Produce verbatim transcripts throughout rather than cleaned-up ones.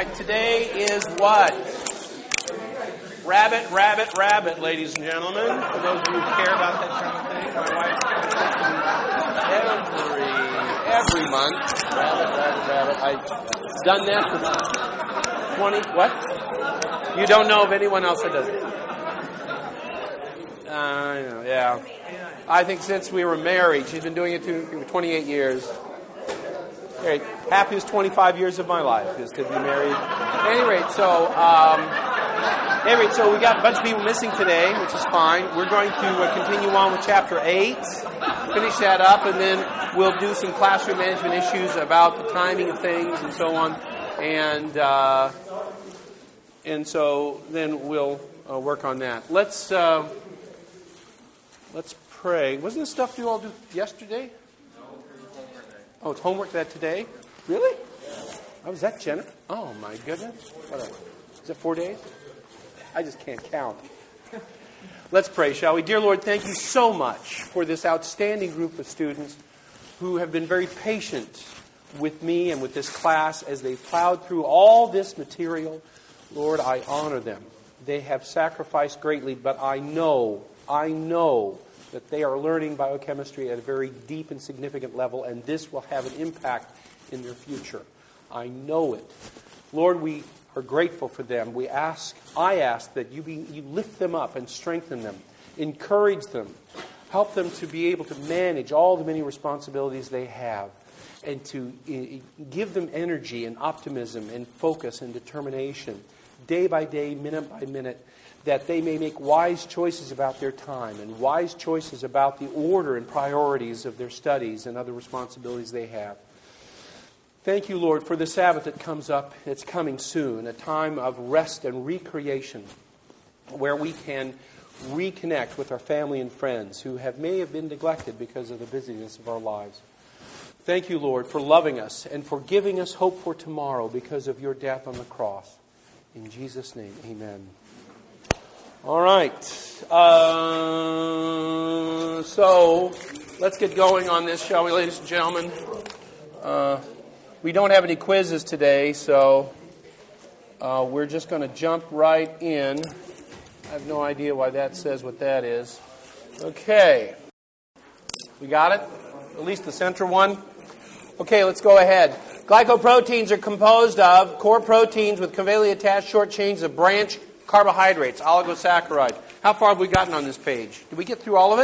right, today is what? Rabbit, rabbit, rabbit, ladies and gentlemen. For those of you who care about that kind of thing, my wife every every month. Rabbit, rabbit, rabbit. I've done that for twenty. What? You don't know of anyone else that does it? Uh, I know, yeah. I think since we were married, she's been doing it for twenty-eight years. Great. Happiest twenty-five years of my life is to be married. At any rate, so um, any rate, so we got a bunch of people missing today, which is fine. We're going to uh, continue on with chapter eight, finish that up, and then we'll do some classroom management issues about the timing of things and so on. And uh, and so then we'll uh, work on that. Let's uh, let's pray. Wasn't this stuff you all do yesterday? Oh, it's homework that today? Really? Oh, was that generous? Oh, my goodness. What are, is it four days? I just can't count. Let's pray, shall we? Dear Lord, thank you so much for this outstanding group of students who have been very patient with me and with this class as they plowed through all this material. Lord, I honor them. They have sacrificed greatly, but I know, I know that they are learning biochemistry at a very deep and significant level, and this will have an impact in their future. I know it. Lord, we are grateful for them. We ask, I ask that you, be, you lift them up and strengthen them, encourage them, help them to be able to manage all the many responsibilities they have, and to uh, give them energy and optimism and focus and determination, day by day, minute by minute, that they may make wise choices about their time and wise choices about the order and priorities of their studies and other responsibilities they have. Thank you, Lord, for the Sabbath that comes up. It's coming soon, a time of rest and recreation where we can reconnect with our family and friends who have may have been neglected because of the busyness of our lives. Thank you, Lord, for loving us and for giving us hope for tomorrow because of your death on the cross. In Jesus' name, amen. All right. Uh, so let's get going on this, shall we, ladies and gentlemen? Uh, we don't have any quizzes today, so uh, we're just going to jump right in. I have no idea why that says what that is. Okay. We got it? At least the center one? Okay, let's go ahead. Glycoproteins are composed of core proteins with covalently attached short chains of branch carbohydrates, oligosaccharides. How far have we gotten on this page? Did we get through all of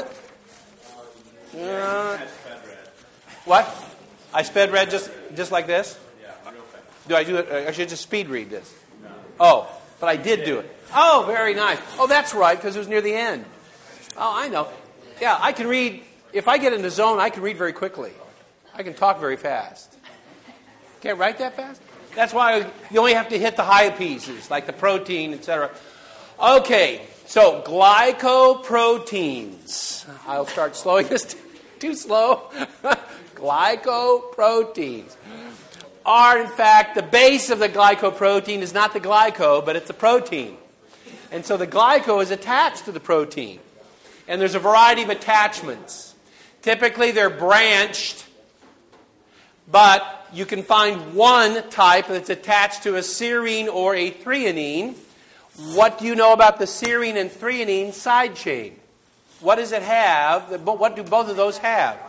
it? Uh, what? I sped read just just like this? Yeah, real fast. Do I do it? I should just speed read this. No. Oh, but I did do it. Oh, very nice. Oh, that's right, because it was near the end. Oh, I know. Yeah, I can read. If I get in the zone, I can read very quickly. I can talk very fast. Can't write that fast? That's why you only have to hit the high pieces, like the protein, et cetera. Okay, so glycoproteins. I'll start slowing this too slow. Glycoproteins are, in fact, the base of the glycoprotein is not the glyco, but it's a protein. And so the glyco is attached to the protein. And there's a variety of attachments. Typically, they're branched, but you can find one type that's attached to a serine or a threonine. What do you know about the serine and threonine side chain? What does it have? What do both of those have?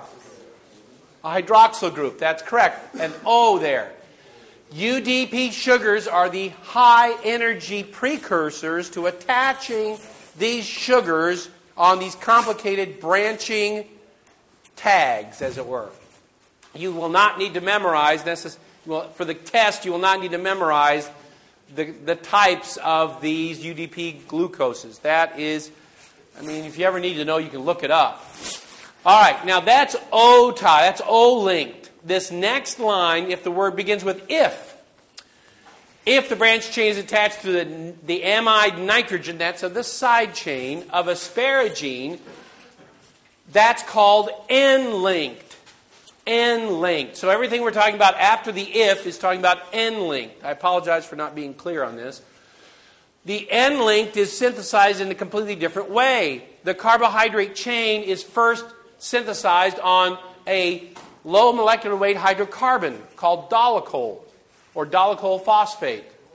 A hydroxyl group. That's correct. An O there. U D P sugars are the high energy precursors to attaching these sugars on these complicated branching tags, as it were. You will not need to memorize this. Well, for the test, you will not need to memorize the, the types of these U D P glucoses. That is, I mean, if you ever need to know, you can look it up. All right, now that's O tie. That's O-linked. This next line, if the word begins with if, if the branch chain is attached to the, the amide nitrogen, that's of the side chain of asparagine, that's called N-linked. N-linked. So everything we're talking about after the if is talking about N-linked. I apologize for not being clear on this. The N-linked is synthesized in a completely different way. The carbohydrate chain is first synthesized on a low molecular weight hydrocarbon called dolichol or dolichol phosphate.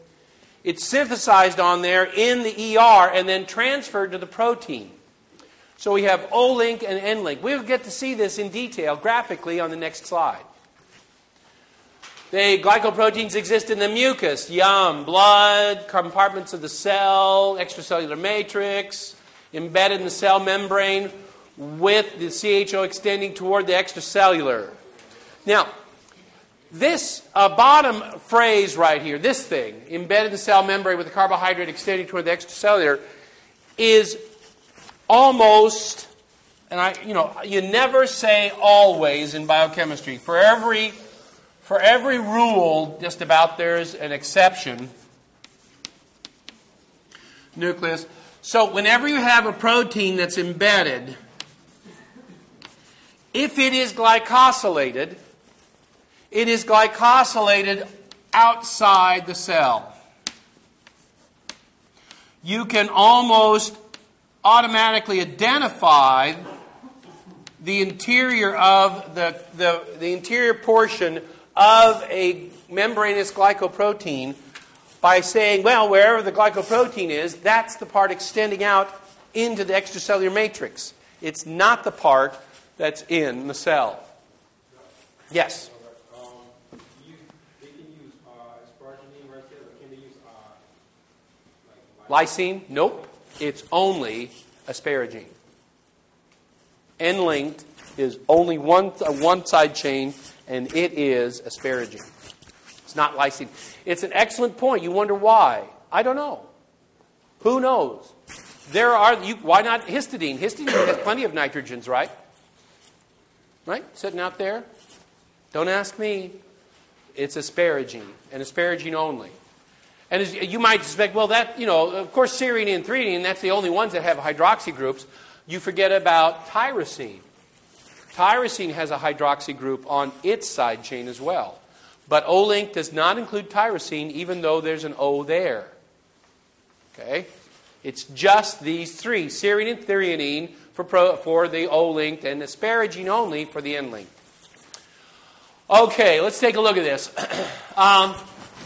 It's synthesized on there in the E R and then transferred to the protein. So we have O-link and N-link. We'll get to see this in detail graphically on the next slide. The glycoproteins exist in the mucus, yum, blood, compartments of the cell, extracellular matrix, embedded in the cell membrane with the C H O extending toward the extracellular. Now, this uh, bottom phrase right here, this thing, embedded in the cell membrane with the carbohydrate extending toward the extracellular, is almost, and I, you know, you never say always in biochemistry. For every, for every rule, just about there's an exception. Nucleus. So whenever you have a protein that's embedded, if it is glycosylated, it is glycosylated outside the cell. You can almost automatically identify the interior of the, the, the interior portion of a membranous glycoprotein by saying, well, wherever the glycoprotein is, that's the part extending out into the extracellular matrix. It's not the part that's in the cell. Yes? Lysine? Nope. It's only asparagine. N-linked is only one, uh, one side chain, and it is asparagine. It's not lysine. It's an excellent point. You wonder why. I don't know. Who knows? There are. You, why not histidine? Histidine has plenty of nitrogens, right? Right? Sitting out there. Don't ask me. It's asparagine, and asparagine only. And as you might suspect, well, that, you know, of course, serine and threonine, that's the only ones that have hydroxy groups. You forget about tyrosine. Tyrosine has a hydroxy group on its side chain as well. But O-link does not include tyrosine, even though there's an O there. Okay? It's just these three, serine and threonine for, pro, for the O-linked, and asparagine only for the N-linked. Okay, let's take a look at this. um,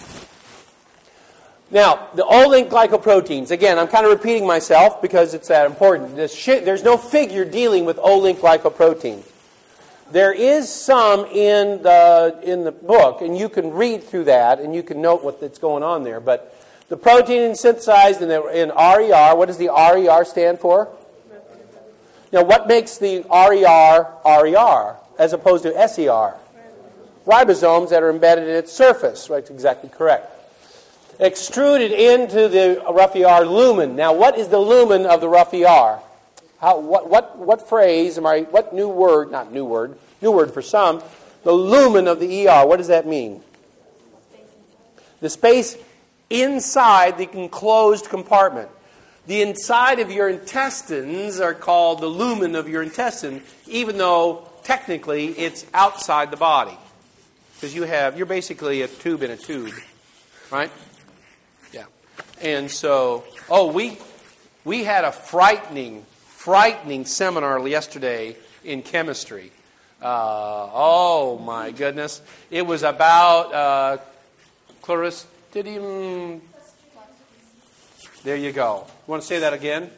Now, the O-linked glycoproteins, again, I'm kind of repeating myself because it's that important. This sh- there's no figure dealing with O-linked glycoprotein. There is some in the, in the book, and you can read through that, and you can note what's going on there. But the protein is synthesized in, the, in R E R. What does the R E R stand for? Now, what makes the R E R R E R as opposed to S E R? Ribosomes that are embedded in its surface. Right, exactly correct. Extruded into the rough E R lumen. Now, what is the lumen of the rough E R? How, what, what, what phrase am I, what new word, not new word, new word for some, the lumen of the E R, what does that mean? The space inside the enclosed compartment. The inside of your intestines are called the lumen of your intestine, even though technically it's outside the body. Because you have, you're basically a tube in a tube, right? Yeah. And so, oh, we we had a frightening, frightening seminar yesterday in chemistry. Uh, oh, my goodness. It was about uh, Clostridium. There you go. You want to say that again?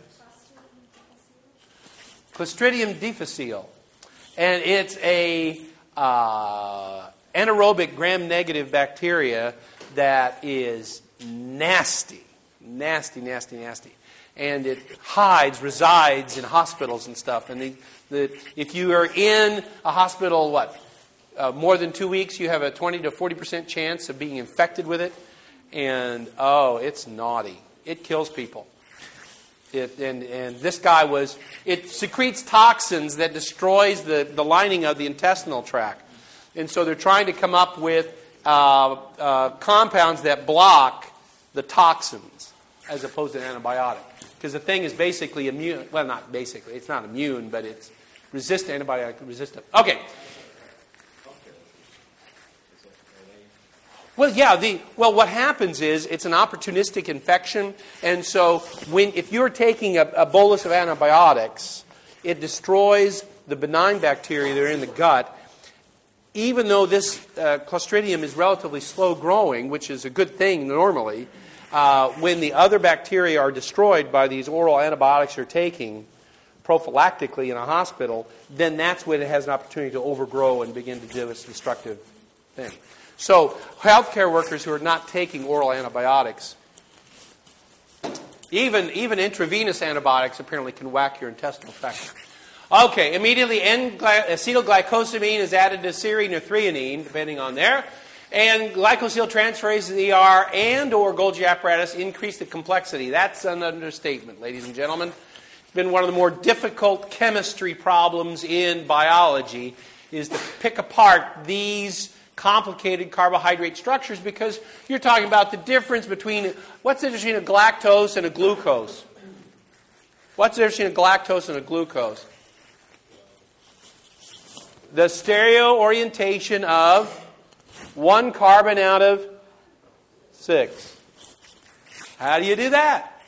Clostridium difficile. And it's a uh, anaerobic gram-negative bacteria that is nasty, nasty, nasty, nasty. And it hides, resides in hospitals and stuff. And the, the, if you are in a hospital, what, uh, more than two weeks, you have a twenty to forty percent chance of being infected with it. And, oh, it's naughty. It kills people. It, and, and this guy was, it secretes toxins that destroys the, the lining of the intestinal tract. And so they're trying to come up with uh, uh, compounds that block the toxins as opposed to an antibiotic. Because the thing is basically immune, well, not basically, it's not immune, but it's resistant, antibiotic resistant. Okay. Well, yeah. The well, what happens is it's an opportunistic infection, and so when if you're taking a, a bolus of antibiotics, it destroys the benign bacteria that are in the gut. Even though this uh, Clostridium is relatively slow growing, which is a good thing normally, uh, when the other bacteria are destroyed by these oral antibiotics you're taking prophylactically in a hospital, then that's when it has an opportunity to overgrow and begin to do its destructive thing. So healthcare workers who are not taking oral antibiotics, even, even intravenous antibiotics apparently can whack your intestinal tract. Okay, immediately N-acetylglycosamine is added to serine or threonine, depending on there. And glycosyltransferase E R and or Golgi apparatus increase the complexity. That's an understatement, ladies and gentlemen. It's been one of the more difficult chemistry problems in biology, is to pick apart these complicated carbohydrate structures, because you're talking about the difference between, what's the difference between a galactose and a glucose? What's the difference between a galactose and a glucose? The stereo orientation of one carbon out of six. How do you do that?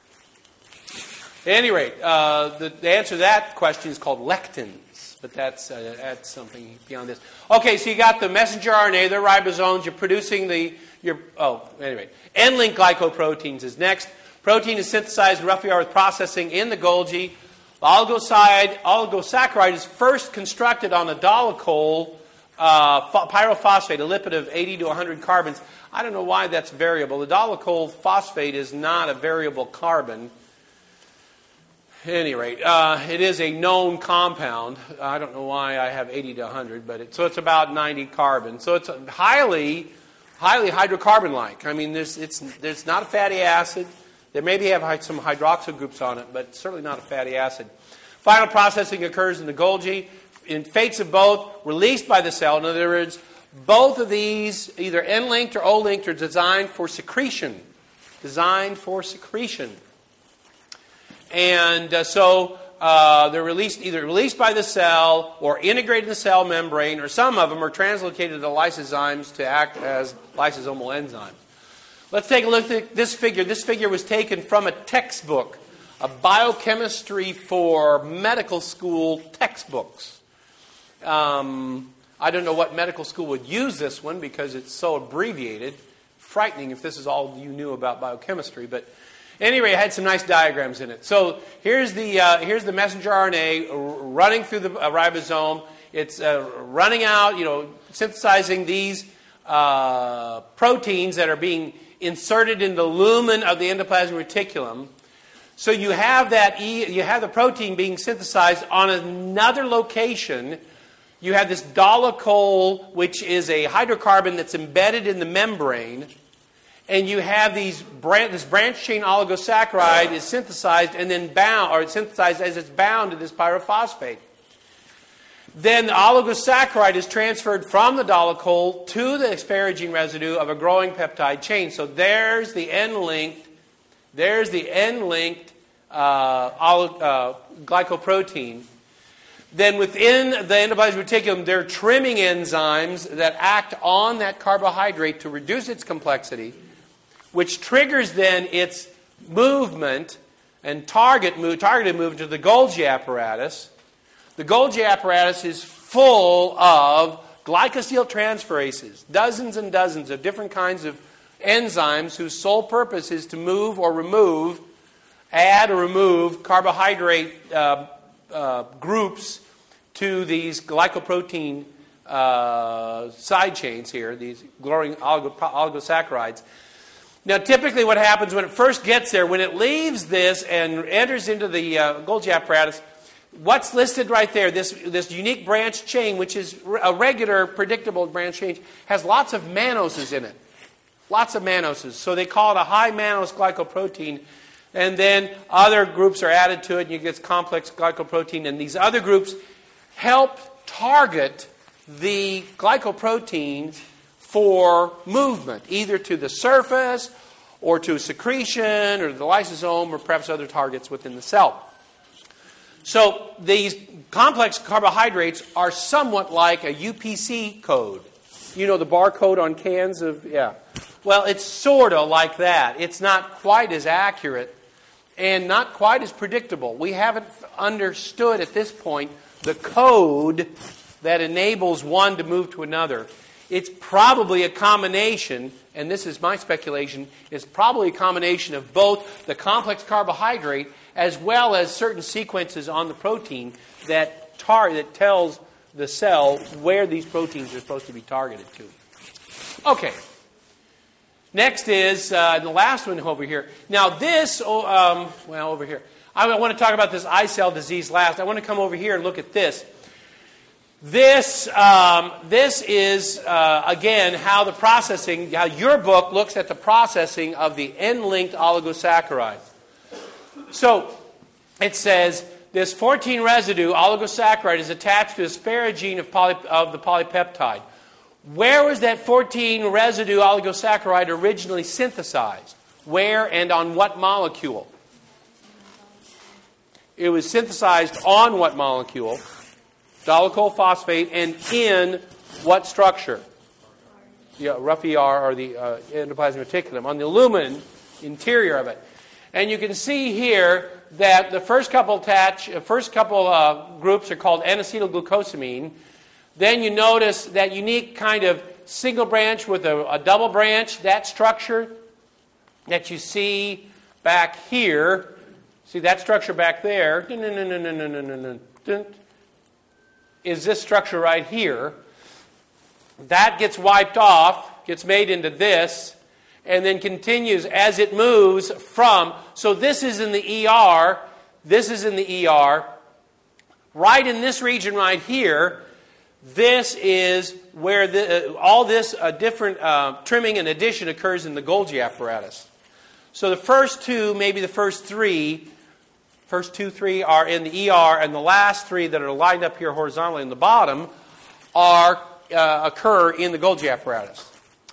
At any rate, uh, the, the answer to that question is called lectins, but that's, uh, that's something beyond this. Okay, so you got the messenger R N A, they're ribosomes, you're producing the, your, oh, anyway. N-linked glycoproteins is next. Protein is synthesized roughly with processing in the Golgi. The oligoside, oligosaccharide is first constructed on a dolichol uh, pyrophosphate, a lipid of eighty to one hundred carbons. I don't know why that's variable. The dolichol phosphate is not a variable carbon. At any rate, uh, it is a known compound. I don't know why I have eighty to one hundred, but it, so it's about ninety carbon. So it's highly, highly hydrocarbon-like. I mean, there's, it's, there's not a fatty acid. They maybe have some hydroxyl groups on it, but certainly not a fatty acid. Final processing occurs in the Golgi. In fates of both, released by the cell. In other words, both of these, either N-linked or O-linked, are designed for secretion. Designed for secretion. And uh, so uh, they're released, either released by the cell or integrated in the cell membrane, or some of them are translocated to lysozymes to act as lysosomal enzymes. Let's take a look at this figure. This figure was taken from a textbook, a biochemistry for medical school textbooks. Um, I don't know what medical school would use this one because it's so abbreviated. Frightening if this is all you knew about biochemistry. But anyway, it had some nice diagrams in it. So here's the, uh, here's the messenger R N A running through the uh, ribosome. It's uh, running out, you know, synthesizing these uh, proteins that are being inserted in the lumen of the endoplasmic reticulum. So you have that e, you have the protein being synthesized on another location. You have this dolichol, which is a hydrocarbon that's embedded in the membrane, and you have these branch, this branch chain oligosaccharide is synthesized and then bound, or it's synthesized as it's bound to this pyrophosphate. Then the oligosaccharide is transferred from the dolichol to the asparagine residue of a growing peptide chain. So there's the N-linked, there's the N-linked uh, uh, glycoprotein. Then within the endoplasmic reticulum, there are trimming enzymes that act on that carbohydrate to reduce its complexity, which triggers then its movement and target move, targeted movement to the Golgi apparatus. The Golgi apparatus is full of glycosyltransferases, dozens and dozens of different kinds of enzymes whose sole purpose is to move or remove, add or remove carbohydrate uh, uh, groups to these glycoprotein uh, side chains here, these growing oligo- oligosaccharides. Now, typically what happens when it first gets there, when it leaves this and enters into the uh, Golgi apparatus, what's listed right there, this, this unique branch chain, which is a regular, predictable branch chain, has lots of mannoses in it. Lots of mannoses. So they call it a high mannose glycoprotein. And then other groups are added to it, and you get complex glycoprotein. And these other groups help target the glycoprotein for movement, either to the surface or to secretion or the lysosome or perhaps other targets within the cell. So these complex carbohydrates are somewhat like a U P C code. You know the barcode on cans of, yeah. Well, it's sort of like that. It's not quite as accurate and not quite as predictable. We haven't understood at this point the code that enables one to move to another. It's probably a combination, and this is my speculation, it's probably a combination of both the complex carbohydrate as well as certain sequences on the protein that tar- that tells the cell where these proteins are supposed to be targeted to. Okay. Next is uh, the last one over here. Now this, oh, um, well, over here. I want to talk about this eye cell disease last. I want to come over here and look at this. This, um, this is, uh, again, how the processing, how your book looks at the processing of the N-linked oligosaccharide. So it says this fourteen residue oligosaccharide is attached to asparagine of, poly, of the polypeptide. Where was that fourteen residue oligosaccharide originally synthesized? Where and on what molecule? It was synthesized on what molecule? Dolichol phosphate, and in what structure? Yeah, rough E R, or the uh, endoplasmic reticulum, on the lumen interior of it. And you can see here that the first couple attach, uh, first couple uh, groups are called N-acetylglucosamine. Then you notice that unique kind of single branch with a, a double branch, that structure that you see back here. See that structure back there? Is this structure right here. That gets wiped off, gets made into this, and then continues as it moves from. So this is in the E R. This is in the E R. Right in this region right here, this is where the, uh, all this uh, different uh, trimming and addition occurs in the Golgi apparatus. So the first two, maybe the first three, first two, three are in the E R, and the last three that are lined up here horizontally in the bottom are uh, occur in the Golgi apparatus.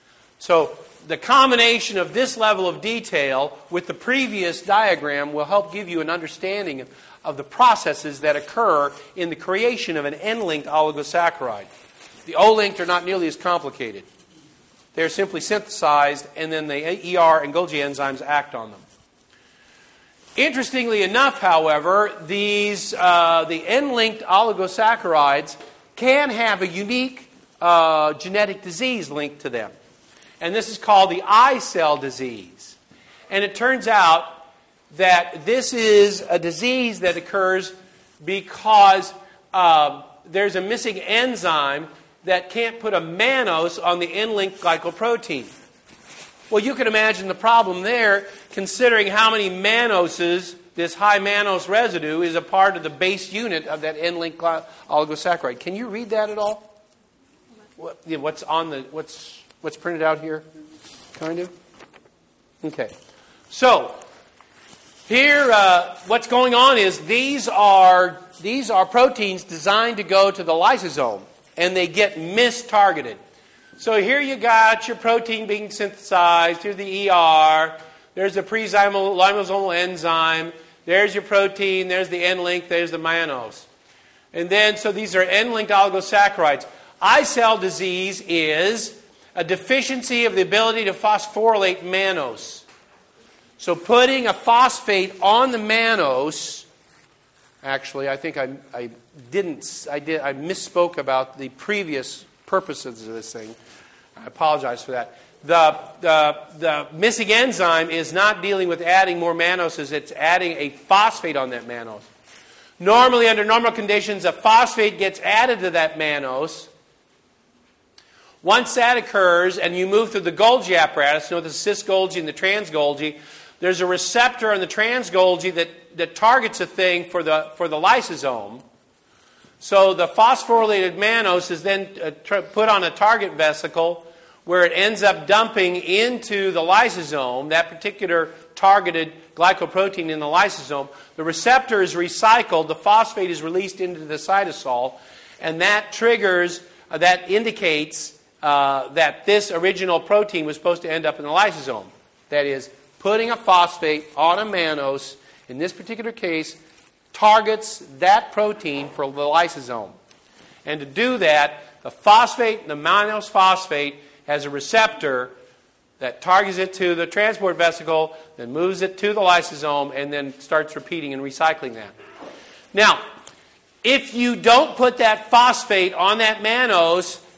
So the combination of this level of detail with the previous diagram will help give you an understanding of, of the processes that occur in the creation of an N-linked oligosaccharide. The O-linked are not nearly as complicated. They're simply synthesized, and then the E R and Golgi enzymes act on them. Interestingly enough, however, these uh, the N-linked oligosaccharides can have a unique uh, genetic disease linked to them. And this is called the eye cell disease. And it turns out that this is a disease that occurs because uh, there's a missing enzyme that can't put a mannose on the N-linked glycoprotein. Well, you can imagine the problem there, considering how many mannoses this high mannose residue is a part of the base unit of that N-linked oligosaccharide. Can you read that at all? What, yeah, what's on the what's what's printed out here? Kind of. Okay. So here, uh, what's going on is these are these are proteins designed to go to the lysosome, and they get mistargeted. So here you got your protein being synthesized. Here's the E R. There's the pre-lysosomal enzyme. There's your protein. There's the N-link. There's the mannose. And then, so these are N-linked oligosaccharides. Eye cell disease is a deficiency of the ability to phosphorylate mannose. So putting a phosphate on the mannose, actually, I think I, I didn't, I did, I misspoke about the previous purposes of this thing. I apologize for that. The, the, the missing enzyme is not dealing with adding more mannoses, it's adding a phosphate on that mannose. Normally, under normal conditions, a phosphate gets added to that mannose. Once that occurs, and you move through the Golgi apparatus, you know, the cis-Golgi and the trans-Golgi, there's a receptor on the trans-Golgi that, that targets a thing for the, for the lysosome. So the phosphorylated mannose is then uh, tr- put on a target vesicle where it ends up dumping into the lysosome, that particular targeted glycoprotein in the lysosome. The receptor is recycled, the phosphate is released into the cytosol, and that triggers, uh, that indicates uh, that this original protein was supposed to end up in the lysosome. That is, putting a phosphate on a mannose, in this particular case, targets that protein for the lysosome. And to do that, the phosphate, the mannose phosphate, has a receptor that targets it to the transport vesicle, then moves it to the lysosome, and then starts repeating and recycling that. Now, if you don't put that phosphate on that mannose,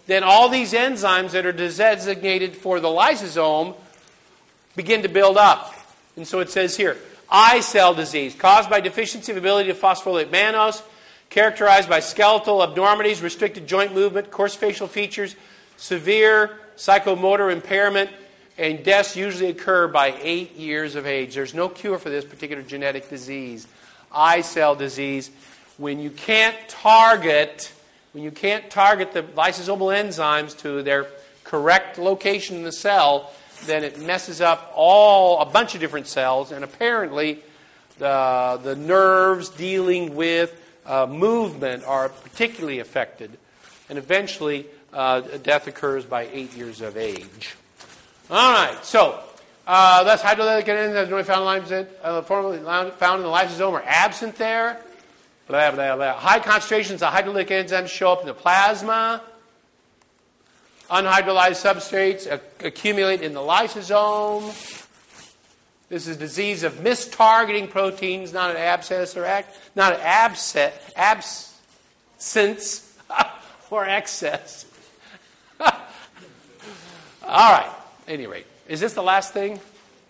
then all these enzymes that are designated for the lysosome begin to build up. And so it says here, eye cell disease, caused by deficiency of ability to phosphorylate mannose, characterized by skeletal abnormalities, restricted joint movement, coarse facial features, severe psychomotor impairment, and deaths usually occur by eight years of age. There's no cure for this particular genetic disease, eye cell disease. When you can't target, when you can't target the lysosomal enzymes to their correct location in the cell, then it messes up all a bunch of different cells, and apparently the the nerves dealing with uh, movement are particularly affected, and eventually uh, death occurs by eight years of age. All right, so uh, thus hydrolytic enzymes normally found in, uh, formerly found in the lysosome are absent there. Blah, blah, blah. High concentrations of hydrolytic enzymes show up in the plasma. Unhydrolyzed substrates accumulate in the lysosome. This is a disease of mistargeting proteins, not an abscess or act, not an abscess, absence or excess. All right. At any rate, is this the last thing?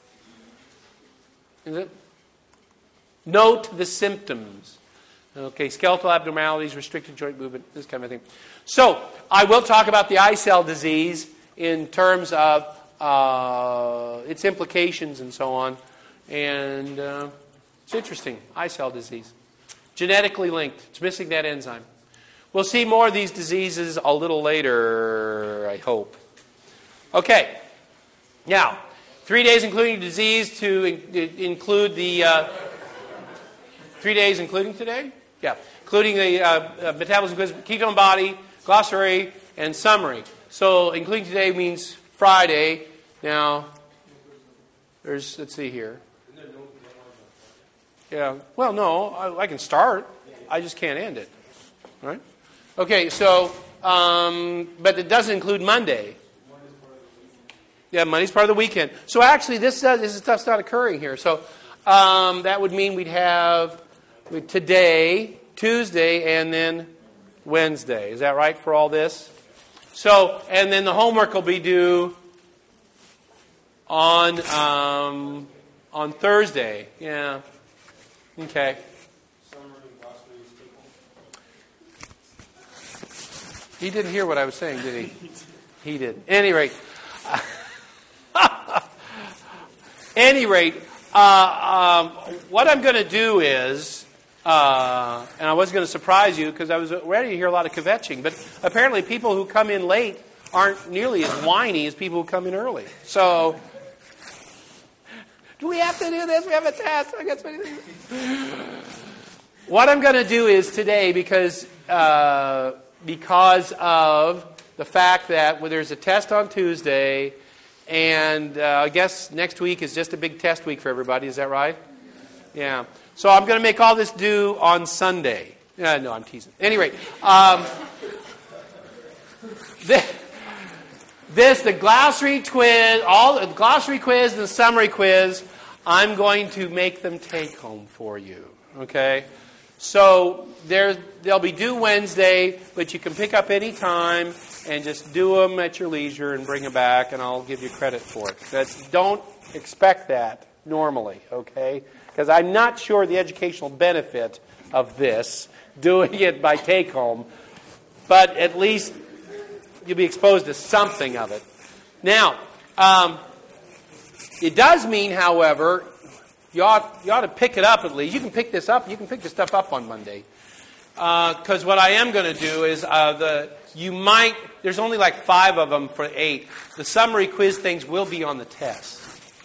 Is it? Note the symptoms. Okay, skeletal abnormalities, restricted joint movement, this kind of thing. So, I will talk about the eye cell disease in terms of uh, its implications and so on. And uh, it's interesting, eye cell disease. Genetically linked. It's missing that enzyme. We'll see more of these diseases a little later, I hope. Okay. Now, three days including disease to in- include the... Uh, three days including today? Yeah. Including the uh, uh, metabolism quiz, ketone body, glossary, and summary. So, including today means Friday. Now, there's, let's see here. Yeah. Well, no, I, I can start. I just can't end it. All right? Okay, so, um, but it doesn't include Monday. Yeah, Monday's part of the weekend. So actually, this does, this stuff's not occurring here. So um, that would mean we'd have today, Tuesday, and then Wednesday. Is that right for all this? So, and then the homework will be due on um, on Thursday. Yeah. Okay. He didn't hear what I was saying, did he? He didn't. At any rate. any rate, uh, um, what I'm going to do is, uh, and I was going to surprise you because I was ready to hear a lot of kvetching, but apparently people who come in late aren't nearly as whiny as people who come in early. So, do we have to do this? We have a test. I guess. What I'm going to do is today, because uh, because of the fact that well, there's a test on Tuesday. And uh, I guess next week is just a big test week for everybody. Is that right? Yeah. So I'm going to make all this due on Sunday. Uh, no, I'm teasing. At any rate, um, this, this, the glossary quiz, all the glossary quiz and the summary quiz, I'm going to make them take home for you. Okay? So they'll be due Wednesday, but you can pick up any time. And just do them at your leisure and bring them back, and I'll give you credit for it. That's, don't expect that normally, okay? Because I'm not sure the educational benefit of this, doing it by take-home, but at least you'll be exposed to something of it. Now, um, it does mean, however, you ought, you ought to pick it up at least. You can pick this up. You can pick this stuff up on Monday. Because uh, what I am going to do is uh, the you might, there's only like five of them for eight. The summary quiz things will be on the test.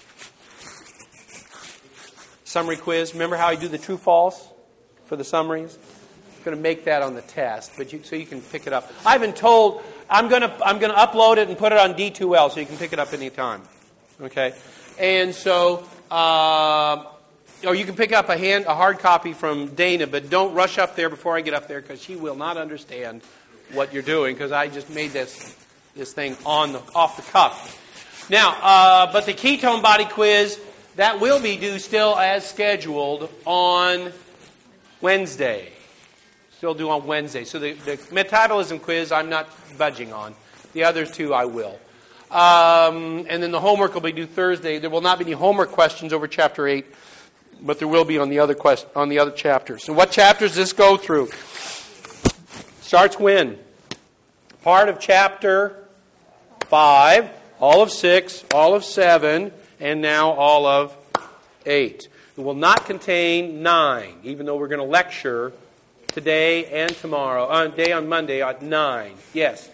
Summary quiz. Remember how I do the true false for the summaries? I'm going to make that on the test, but you, so you can pick it up. I've been told I'm going to I'm going to upload it and put it on D two L so you can pick it up anytime. Okay, and so. Uh, Or you can pick up a hand, a hard copy from Dana, but don't rush up there before I get up there because she will not understand what you're doing because I just made this this thing on the off the cuff. Now, uh, but the ketone body quiz that will be due still as scheduled on Wednesday. still do on Wednesday. So the, the metabolism quiz I'm not budging on. The other two I will. Um, and then the homework will be due Thursday. There will not be any homework questions over chapter eight, but there will be on the other quest- on the other chapters. So what chapters does this go through? Starts when? Part of chapter five, all of six, all of seven, and now all of eight. It will not contain nine, even though we're going to lecture today and tomorrow, uh, day on Monday at nine. Yes?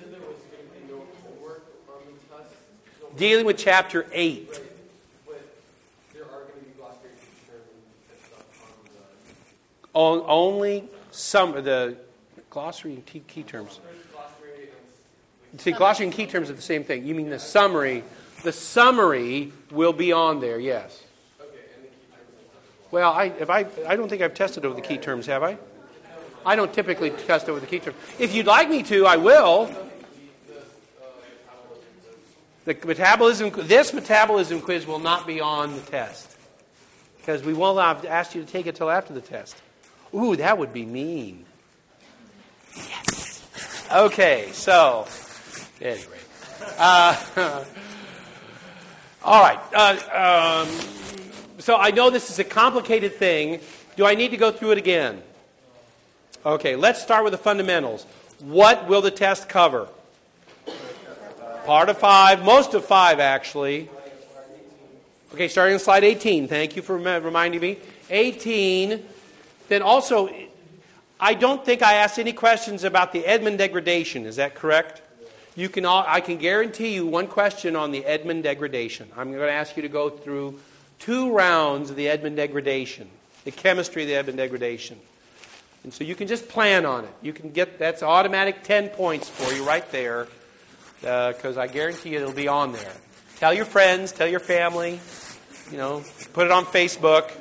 Dealing with chapter eight. On, only some of the glossary and key, key terms. See, glossary and key terms are the same thing. You mean the summary. The summary will be on there, yes. Well, I, if I, I don't think I've tested over the key terms, have I? I don't typically test over the key terms. If you'd like me to, I will. The metabolism, this metabolism quiz will not be on the test because we won't have asked you to take it till after the test. Ooh, that would be mean. Yes. Okay, so anyway, uh, all right. Uh, um, so I know this is a complicated thing. Do I need to go through it again? Okay, let's start with the fundamentals. What will the test cover? Part of five, most of five actually. Okay, starting on slide eighteen. Thank you for reminding me. eighteen. Then also, I don't think I asked any questions about the Edmund degradation. Is that correct? You can. All, I can guarantee you one question on the Edmund degradation. I'm going to ask you to go through two rounds of the Edmund degradation, the chemistry of the Edmund degradation. And so you can just plan on it. You can get, that's automatic ten points for you right there. Because uh, I guarantee you it'll be on there. Tell your friends, tell your family, you know, put it on Facebook.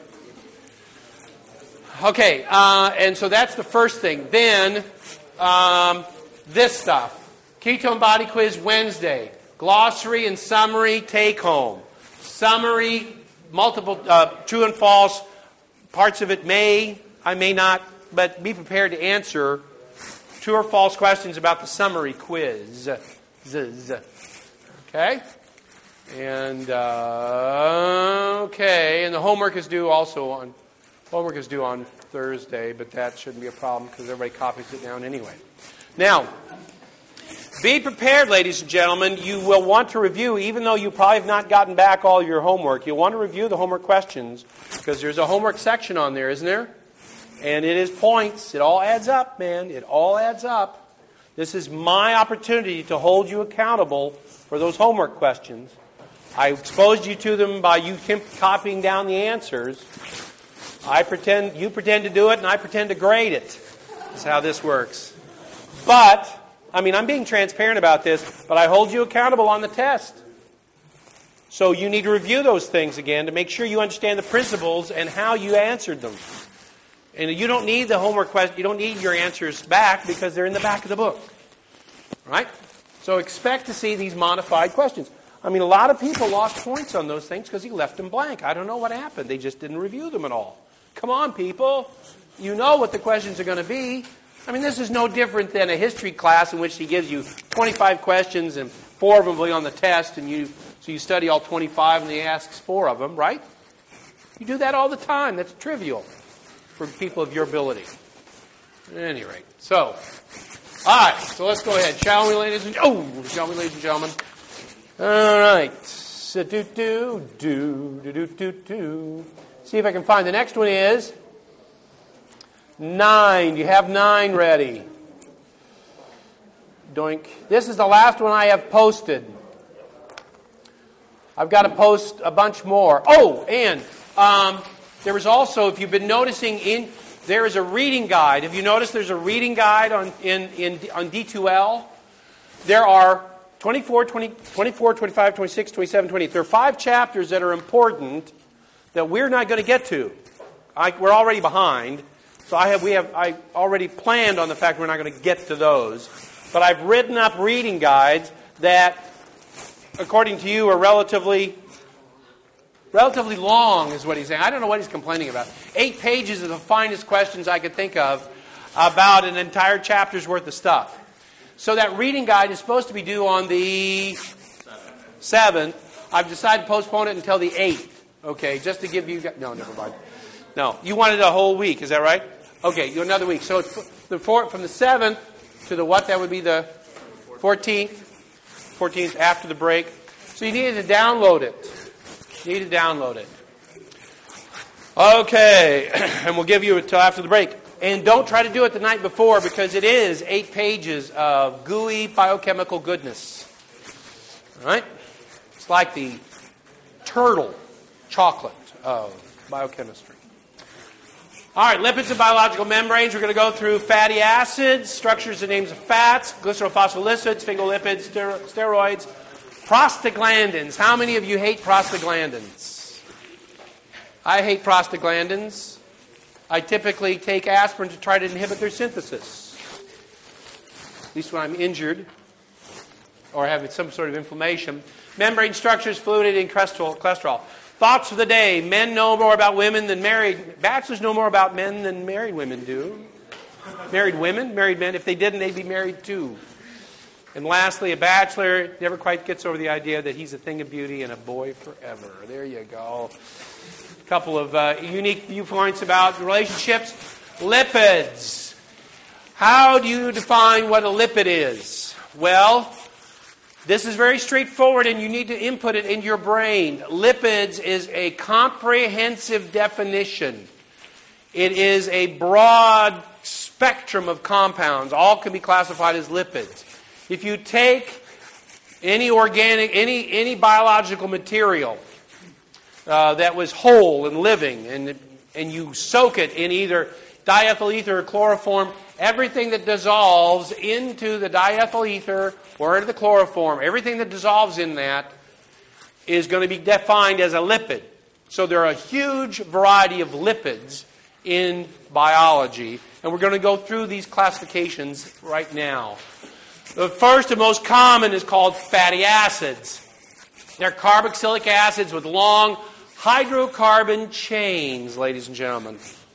Okay, uh, and so that's the first thing. Then, um, this stuff. Ketone Body Quiz Wednesday. Glossary and summary take home. Summary, multiple, uh, true and false. Parts of it may, I may not, but be prepared to answer true or false questions about the summary quiz. Z-z. Okay? And, uh, okay, and the homework is due also on, homework is due on Thursday, but that shouldn't be a problem because everybody copies it down anyway. Now, be prepared, ladies and gentlemen. You will want to review, even though you probably have not gotten back all your homework, you'll want to review the homework questions because there's a homework section on there, isn't there? And it is points. It all adds up, man. It all adds up. This is my opportunity to hold you accountable for those homework questions. I exposed you to them by you copying down the answers. I pretend, you pretend to do it, and I pretend to grade it. That's how this works. But, I mean, I'm being transparent about this, but I hold you accountable on the test. So you need to review those things again to make sure you understand the principles and how you answered them. And you don't need the homework question. You don't need your answers back because they're in the back of the book. Right? So expect to see these modified questions. I mean, a lot of people lost points on those things because he left them blank. I don't know what happened. They just didn't review them at all. Come on, people. You know what the questions are going to be. I mean, this is no different than a history class in which he gives you twenty-five questions and four of them will be on the test. And you, so you study all twenty-five and he asks four of them, right? You do that all the time. That's trivial for people of your ability. At any rate, so, all right, so let's go ahead, shall we, ladies and oh, shall we, ladies and gentlemen? All right, so do do do do do do do. See if I can find the next one is nine. Do you have nine ready? Doink. This is the last one I have posted. I've got to post a bunch more. Oh, and um. There was also, if you've been noticing, in there is a reading guide. Have you noticed there's a reading guide on in, in on D two L? There are twenty-four, twenty, twenty-four, twenty-five, twenty-six, twenty-seven, twenty-eight. There are five chapters that are important that we're not going to get to. I, we're already behind, so I have we have I already planned on the fact we're not going to get to those. But I've written up reading guides that, according to you, are relatively. Relatively long is what he's saying. I don't know what he's complaining about. Eight pages of the finest questions I could think of. about an entire chapter's worth of stuff. So that reading guide is supposed to be due on the seventh. I've decided to postpone it until the eighth. Okay, just to give you... No, never mind. No, you wanted a whole week, is that right? Okay, you another week. So it's the four, from the seventh to the what? That would be the fourteenth. fourteenth after the break. So you needed to download it. You need to download it. Okay, and we'll give you until after the break. And don't try to do it the night before because it is eight pages of gooey biochemical goodness. All right? It's like the turtle chocolate of biochemistry. All right, lipids and biological membranes. We're going to go through fatty acids, structures and names of fats, glycerophospholipids, sphingolipids, ster- steroids, prostaglandins. How many of you hate prostaglandins? I hate prostaglandins. I typically take aspirin to try to inhibit their synthesis. At least when I'm injured or have some sort of inflammation. Membrane structures, fluid and cholesterol. cholesterol. Thoughts for the day. Men know more about women than married. Bachelors know more about men than married women do. Married women, married men. If they didn't, they'd be married too. And lastly, a bachelor never quite gets over the idea that he's a thing of beauty and a boy forever. There you go. A couple of uh, unique viewpoints about relationships. Lipids. How do you define what a lipid is? Well, this is very straightforward and you need to input it into your brain. Lipids is a comprehensive definition. It is a broad spectrum of compounds. All can be classified as lipids. If you take any organic, any, any biological material uh, that was whole and living and, and you soak it in either diethyl ether or chloroform, everything that dissolves into the diethyl ether or into the chloroform, everything that dissolves in that is going to be defined as a lipid. So there are a huge variety of lipids in biology, and we're going to go through these classifications right now. The first and most common is called fatty acids. They're carboxylic acids with long hydrocarbon chains, ladies and gentlemen.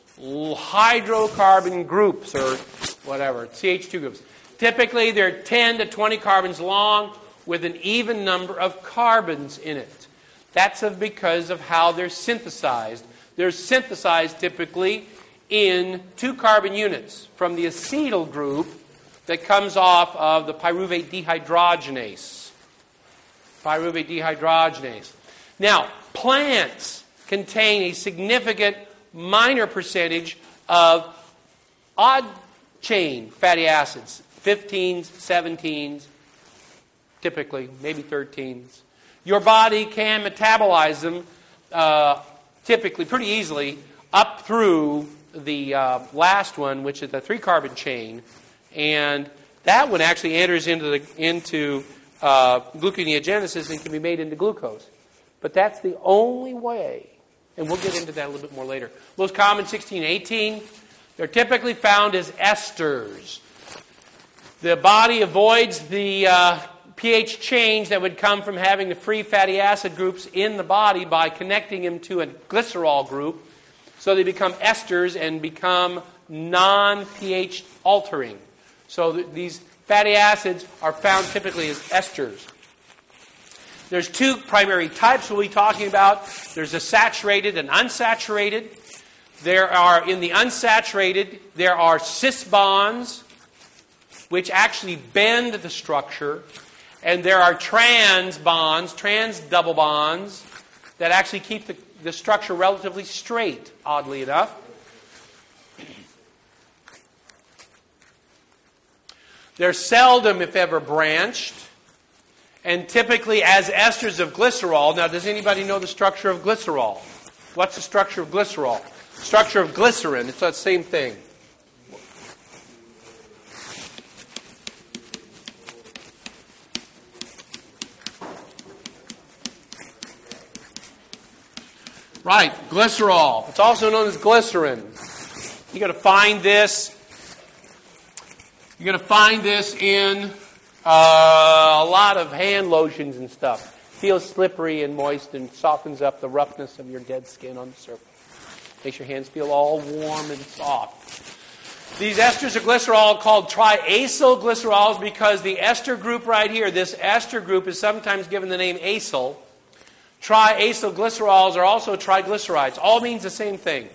Hydrocarbon groups or whatever, C H two groups. Typically, they're ten to twenty carbons long with an even number of carbons in it. That's because of how they're synthesized. They're synthesized typically in two carbon units from the acetyl group that comes off of the pyruvate dehydrogenase. Pyruvate dehydrogenase. Now, plants contain a significant minor percentage of odd chain fatty acids, fifteens, seventeens, typically, maybe thirteens. Your body can metabolize them uh, typically pretty easily up through the uh, last one, which is the three-carbon chain, and that one actually enters into the into uh, gluconeogenesis and can be made into glucose. But that's the only way. And we'll get into that a little bit more later. Most common, sixteen, eighteen. They're typically found as esters. The body avoids the uh, pH change that would come from having the free fatty acid groups in the body by connecting them to a glycerol group. So they become esters and become non-pH altering. So th- these fatty acids are found typically as esters. There's two primary types we'll be talking about. There's a saturated and unsaturated. There are, in the unsaturated, there are cis bonds, which actually bend the structure. And there are trans bonds, trans double bonds, that actually keep the, the structure relatively straight, oddly enough. They're seldom, if ever, branched. And typically as esters of glycerol. Now, does anybody know the structure of glycerol? What's the structure of glycerol? Structure of glycerin. It's that same thing. Right, glycerol. It's also known as glycerin. You're going to find this. You're going to find this in Uh, a lot of hand lotions and stuff. Feels slippery and moist and softens up the roughness of your dead skin on the surface. Makes your hands feel all warm and soft. These esters of glycerol are called triacylglycerols because the ester group right here, this ester group is sometimes given the name acyl. Triacylglycerols are also triglycerides. All means the same thing.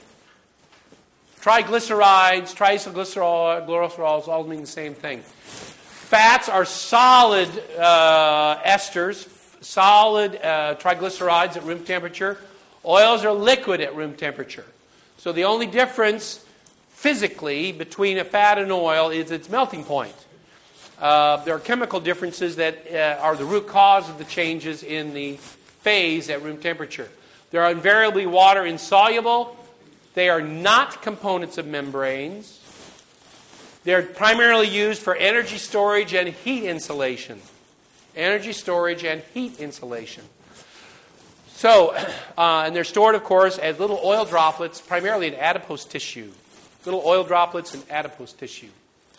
Triglycerides, triacylglycerols all mean the same thing. Fats are solid uh, esters, solid uh, triglycerides at room temperature. Oils are liquid at room temperature. So the only difference physically between a fat and oil is its melting point. Uh, there are chemical differences that uh, are the root cause of the changes in the phase at room temperature. They are invariably water insoluble. They are not components of membranes. They're primarily used for energy storage and heat insulation. Energy storage and heat insulation. So, uh, and they're stored, of course, as little oil droplets, primarily in adipose tissue. Little oil droplets in adipose tissue.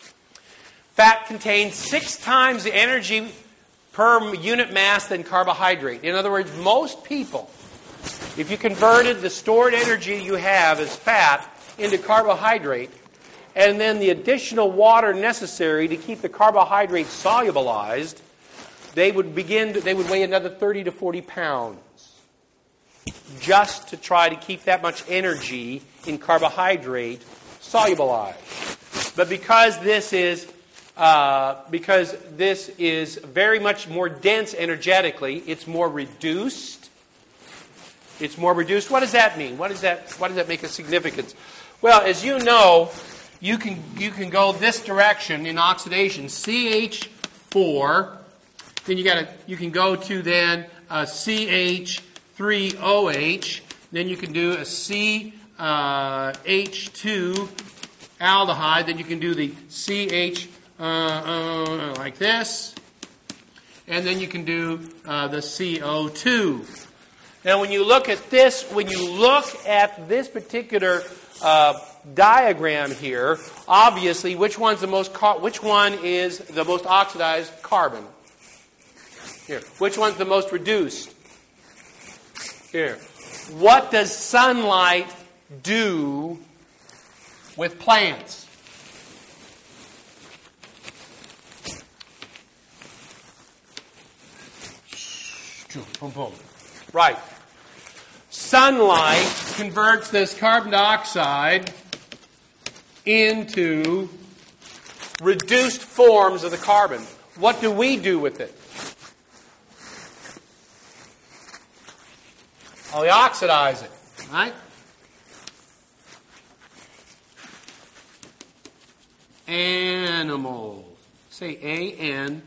Fat contains six times the energy per unit mass than carbohydrate. In other words, most people, if you converted the stored energy you have as fat into carbohydrate, and then the additional water necessary to keep the carbohydrate solubilized, they would begin. To, they would weigh another thirty to forty pounds, just to try to keep that much energy in carbohydrate solubilized. But because this is uh, because this is very much more dense energetically, it's more reduced. It's more reduced. What does that mean? What does that? What does that make a significance? Well, as you know, you can you can go this direction in oxidation, C H four. Then you got to you can go to then uh, C H three O H. Then you can do a C H two aldehyde. Then you can do the C H uh, uh, like this, and then you can do uh, the C O two. Now, when you look at this, when you look at this particular uh, diagram here, obviously, which one's the most? Car- which one is the most oxidized carbon? Here, which one's the most reduced? Here, what does sunlight do with plants? Boom, boom. Right. Sunlight converts this carbon dioxide into reduced forms of the carbon. What do we do with it? Well, we oxidize it, right? Animals. Say A N.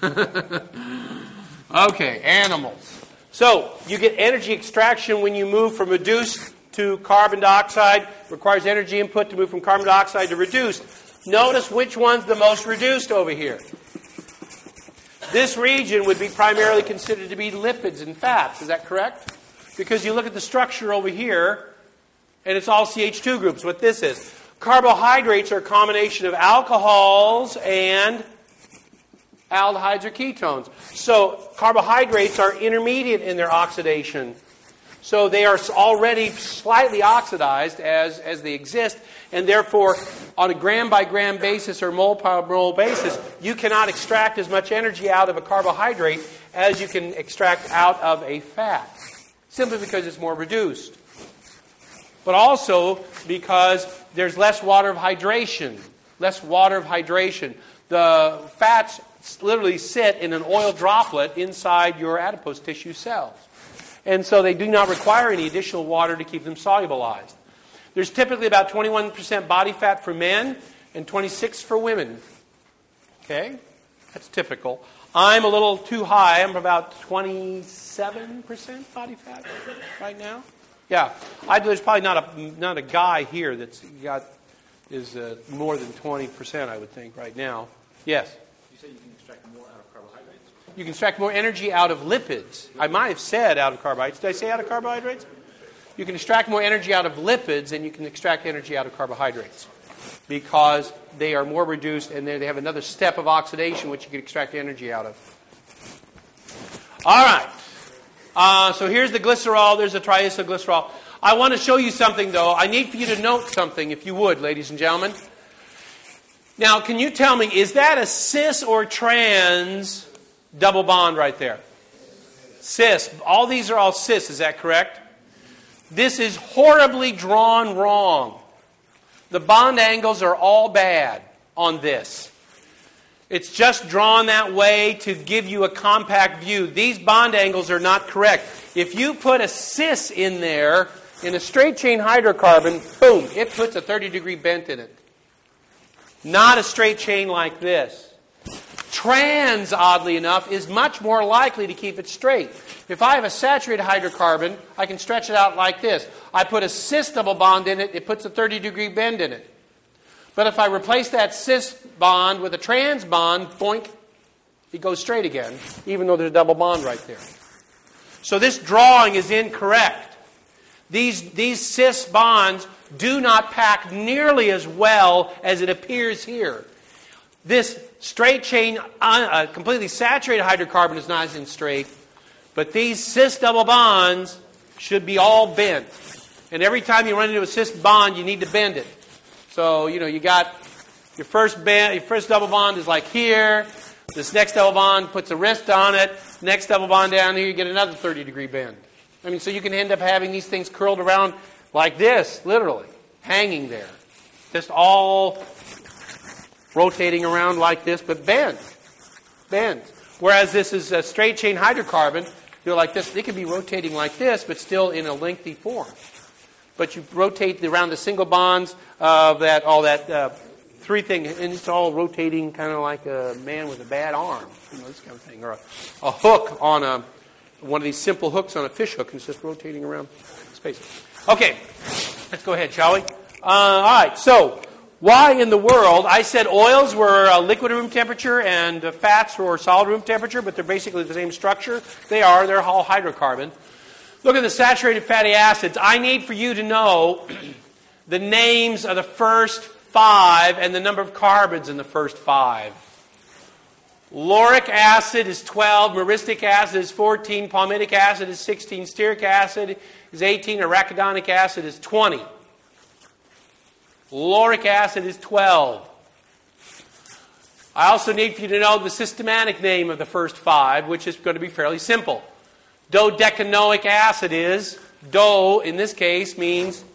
Okay, animals. So, you get energy extraction when you move from reduced to carbon dioxide. It requires energy input to move from carbon dioxide to reduced. Notice which one's the most reduced over here. This region would be primarily considered to be lipids and fats. Is that correct? Because you look at the structure over here, and it's all C H two groups, what this is. Carbohydrates are a combination of alcohols and aldehydes or ketones. So carbohydrates are intermediate in their oxidation. So they are already slightly oxidized as, as they exist, and therefore on a gram by gram basis or mole by mole basis, you cannot extract as much energy out of a carbohydrate as you can extract out of a fat, simply because it's more reduced. But also because there's less water of hydration, less water of hydration. The fats literally sit in an oil droplet inside your adipose tissue cells. And so they do not require any additional water to keep them solubilized. There's typically about twenty-one percent body fat for men and twenty-six percent for women. Okay? That's typical. I'm a little too high. I'm about twenty-seven percent body fat right now. Yeah. I, there's probably not a not a guy here that's got is uh, more than twenty percent, I would think, right now. Yes? You say you can extract more out of carbohydrates? You can extract more energy out of lipids. I might have said out of carbohydrates. Did I say out of carbohydrates? You can extract more energy out of lipids than you can extract energy out of carbohydrates because they are more reduced and they have another step of oxidation which you can extract energy out of. All right. Uh, so here's the glycerol. There's the triacylglycerol. I want to show you something, though. I need for you to note something, if you would, ladies and gentlemen. Now, can you tell me, is that a cis or trans double bond right there? Cis. All these are all cis, is that correct? This is horribly drawn wrong. The bond angles are all bad on this. It's just drawn that way to give you a compact view. These bond angles are not correct. If you put a cis in there, in a straight chain hydrocarbon, boom, it puts a thirty degree bent in it. Not a straight chain like this. Trans, oddly enough, is much more likely to keep it straight. If I have a saturated hydrocarbon, I can stretch it out like this. I put a cis double bond in it, it puts a thirty degree bend in it. But if I replace that cis bond with a trans bond, boink, it goes straight again, even though there's a double bond right there. So this drawing is incorrect. These, these cis bonds do not pack nearly as well as it appears here. This straight chain, uh, completely saturated hydrocarbon is nice and straight, but these cis double bonds should be all bent. And every time you run into a cis bond, you need to bend it. So, you know, you got your first band, your first double bond is like here. This next double bond puts a wrist on it. Next double bond down here, you get another thirty degree bend. I mean, so you can end up having these things curled around like this, literally, hanging there. Just all rotating around like this, but bent. Bent. Whereas this is a straight chain hydrocarbon, you're like this. It can be rotating like this, but still in a lengthy form. But you rotate around the single bonds of that, all that uh, three thing, and it's all rotating kind of like a man with a bad arm, you know, this kind of thing, or a, a hook on a one of these simple hooks on a fish hook, and it's just rotating around space. Okay, let's go ahead, shall we? Uh, all right. So, why in the world? I said oils were uh, liquid room temperature and uh, fats were solid room temperature, but they're basically the same structure. They are. They're all hydrocarbon. Look at the saturated fatty acids. I need for you to know the names of the first five and the number of carbons in the first five. Lauric acid is twelve, myristic acid is fourteen, palmitic acid is sixteen, stearic acid is eighteen, arachidonic acid is twenty. Lauric acid is twelve. I also need for you to know the systematic name of the first five, which is going to be fairly simple. Dodecanoic acid is, do in this case means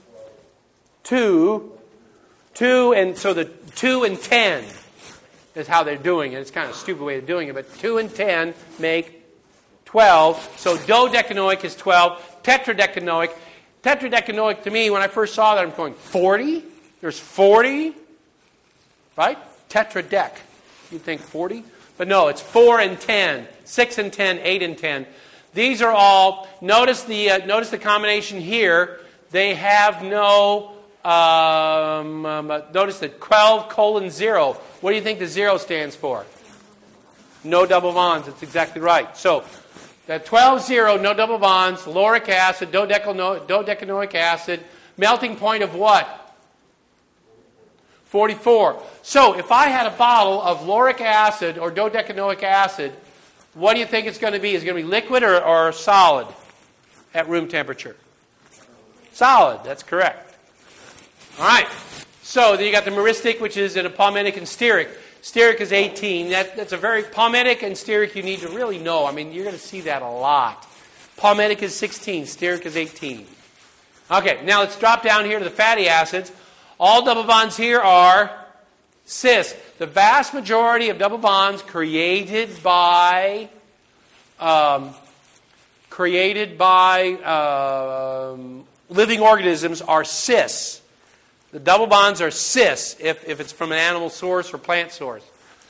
two. Two, and so the two and ten is how they're doing it. It's kind of a stupid way of doing it, but two and ten make twelve. So dodecanoic is twelve. Tetradecanoic. Tetradecanoic to me, when I first saw that, I'm going, forty? There's forty? Right? Tetradec. You'd think forty? But no, it's four and ten. six and ten, eight and ten. These are all, notice the, uh, notice the combination here. They have no, um, um, uh, notice the twelve colon zero. What do you think the zero stands for? No double bonds. That's exactly right. So, that twelve zero, no double bonds, lauric acid, dodecano- dodecanoic acid, melting point of what? forty-four. So, if I had a bottle of lauric acid or dodecanoic acid, what do you think it's going to be? Is it going to be liquid or, or solid at room temperature? Solid, that's correct. All right. So then you got the myristic, which is in a palmitic and stearic. Stearic is eighteen. That, that's a very palmitic and stearic you need to really know. I mean, you're going to see that a lot. Palmitic is sixteen. Stearic is eighteen. Okay, now let's drop down here to the fatty acids. All double bonds here are cis. The vast majority of double bonds created by um, created by um, living organisms are cis. The double bonds are cis if, if it's from an animal source or plant source.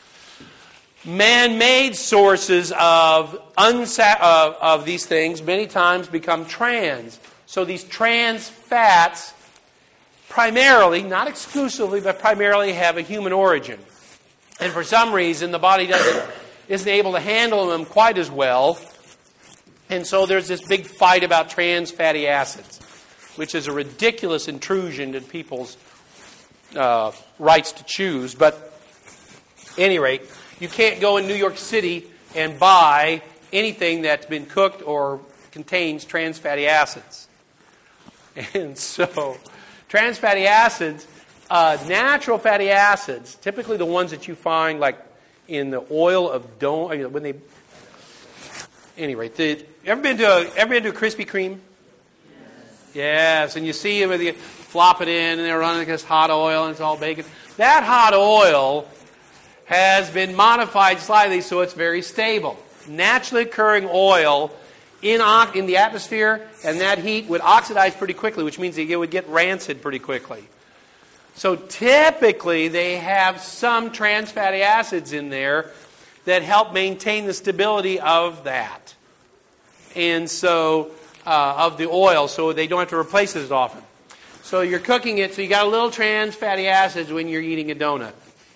Man-made sources of, unsa- of, of these things many times become trans. So these trans fats primarily, not exclusively, but primarily have a human origin. And for some reason, the body doesn't, isn't able to handle them quite as well. And so there's this big fight about trans fatty acids, which is a ridiculous intrusion in people's uh, rights to choose. But at any rate, you can't go in New York City and buy anything that's been cooked or contains trans fatty acids. And so trans fatty acids uh, natural fatty acids, typically the ones that you find like in the oil of dough, when they. Anyway, the, ever been to a, ever been to a Krispy Kreme? Yes. Yes, and you see them, you flop it in, and they're running this hot oil, and it's all bacon. That hot oil has been modified slightly so it's very stable. Naturally occurring oil in in the atmosphere, and that heat would oxidize pretty quickly, which means it would get rancid pretty quickly. So typically, they have some trans fatty acids in there that help maintain the stability of that. And so, uh, of the oil, so they don't have to replace it as often. So you're cooking it, so you got a little trans fatty acids when you're eating a donut.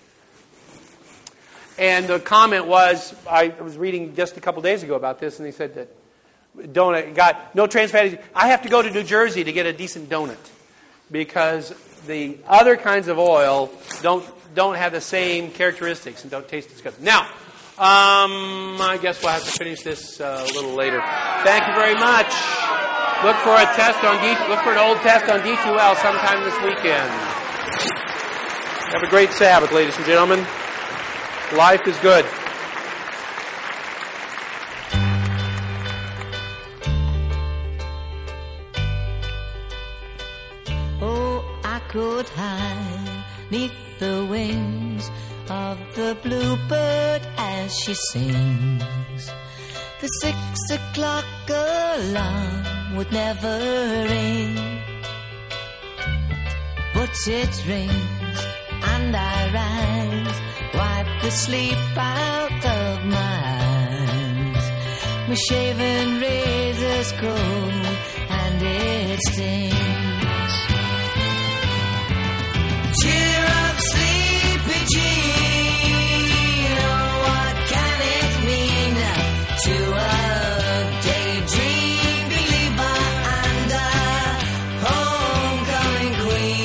And the comment was, I was reading just a couple days ago about this, and they said that donut got no trans fatty acids. I have to go to New Jersey to get a decent donut because the other kinds of oil don't don't have the same characteristics and don't taste as good. Now, um, I guess we'll have to finish this uh, a little later. Thank you very much. Look for a test on D. Look for an old test on D two L sometime this weekend. Have a great Sabbath, ladies and gentlemen. Life is good. Oh, I could hide neath the wings of the bluebird as she sings. The six o'clock alarm would never ring, but it rings and I rise, wipe the sleep out of my eyes. My shaven razor's cold and it stings. Cheer up, sleepy Jean. Oh, what can it mean to a daydream believer and a homecoming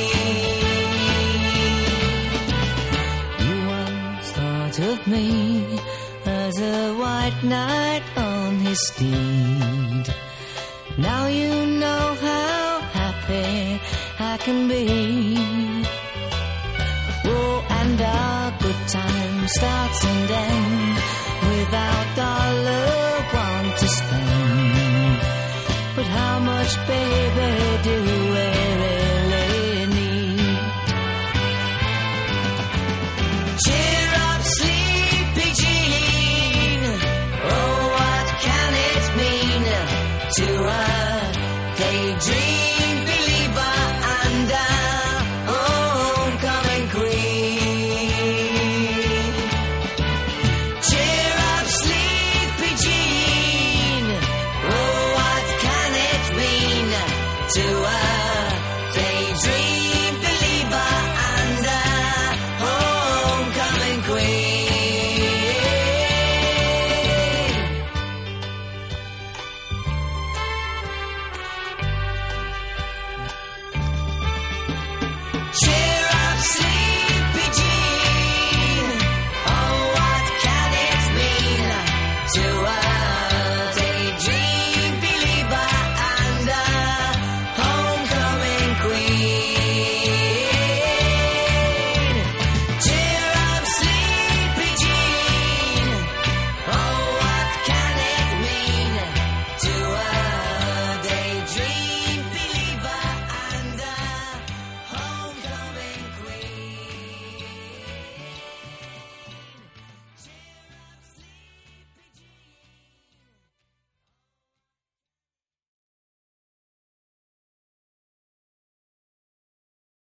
queen? You once thought of me as a white knight on his steed. Now you know how happy I can be. Oh, and our good time starts and ends without dollar one to spend. But how much, baby, do we really need? Cheer up, sleepy Jean. Oh, what can it mean to us?